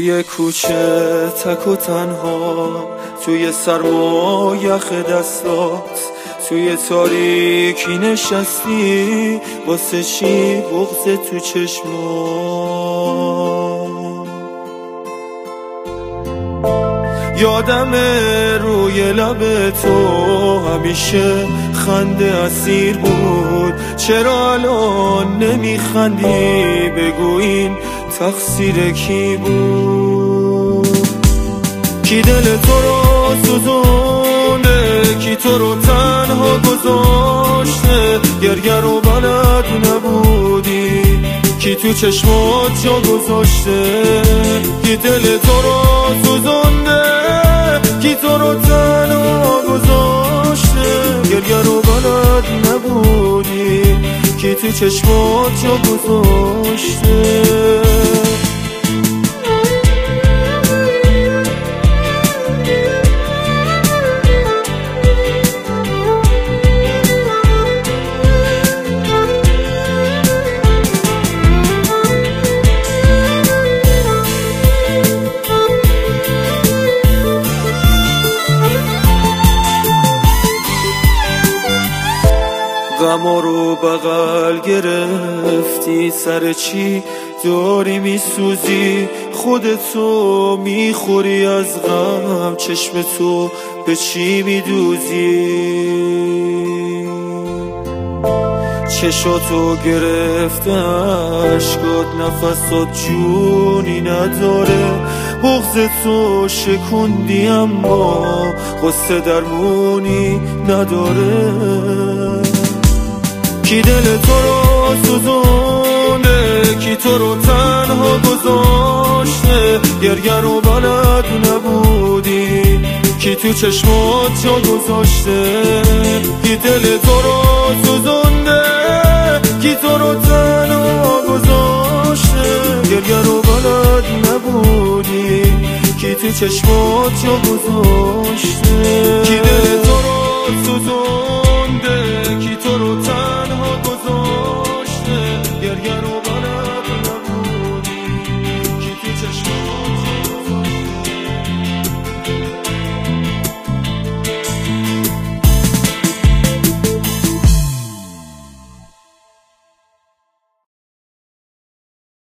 توی کوچه تک و تنها، توی سرما یخ دستات، توی تاریکی نشستی، واسه چی بغض تو چشمات؟ یادمه روی لب تو همیشه خنده اسیر بود، چرا الان نمیخندی؟ بگو این تقصیر کی بود؟ کی دل تو رو سوزونده؟ کی تو رو تنها گذاشته؟ گریه رو بلد نبودی؟ کی تو چشمات جا گذاشته؟ کی دل تو رو سوزونده؟ کی تو رو تنها گذاشته؟ گریه رو بلد نبودی؟ کی تو چشمات جا گذاشته؟ غما رو بغل گرفتی، سر چی داری میسوزی؟ خودتو میخوری از غم، چشم تو به چی میدوزی؟ چشاتو گرفته اشکات، نفسات جونی نداره، بغض تو شکوندی اما غصه درمونی نداره. کی دل تو رو سوزونده؟ کی تو رو تنها گذاشته؟ گریه رو بلد نبودی؟ کی تو چشمات جا گذاشته؟ کی دل تو رو سوزونده؟ کی تو رو تنها گذاشته؟ گریه رو بلد نبودی؟ کی تو چشمات جا گذاشته؟ کی دل تو رو سوزونده؟ کی تو رو تنها